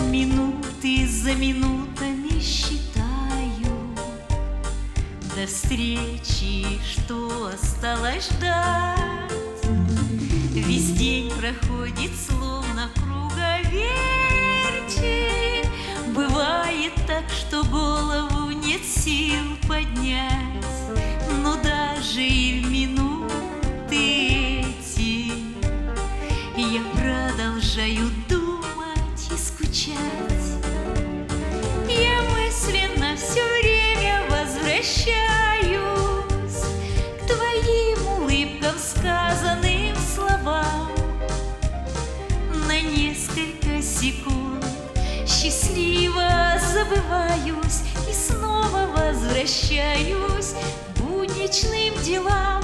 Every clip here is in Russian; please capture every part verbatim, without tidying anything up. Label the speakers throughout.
Speaker 1: Минуты за минутами считаю до встречи, что осталось ждать. Весь день проходит словно круговерти. Бывает так, что голову нет сил поднять. Но даже и в минуты эти я продолжаю думать и скучать. Я мысленно все время возвращаюсь к твоим улыбкам, сказанным словам. На несколько секунд счастливо забываюсь и снова возвращаюсь к будничным делам.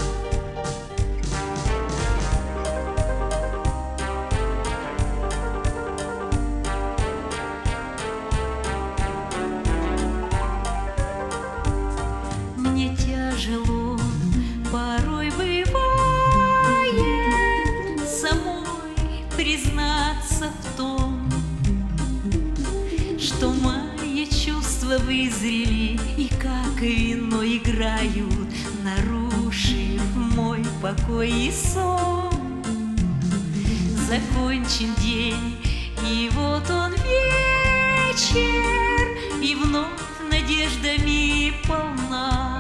Speaker 1: Мне тяжело порой бывает самой признаться в том, что мои чувства вызрели и как вино играют, нарушив мой покой и сон. Закончен день, и вот он вечер, и вновь надеждами полна.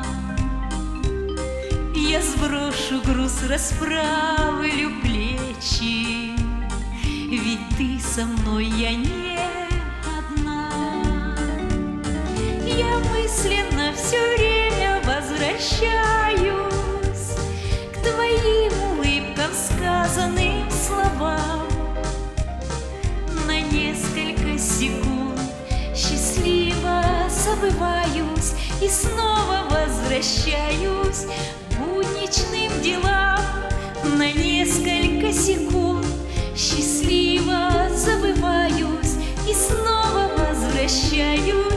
Speaker 1: Я сброшу груз, расправлю плечи, ведь ты со мной, я не одна. Я мысленно все время возвращаюсь к твоим улыбкам, сказанным словам. На несколько секунд счастливо забываюсь и снова возвращаюсь к будничным делам. На несколько секунд счастливо забываюсь и снова возвращаюсь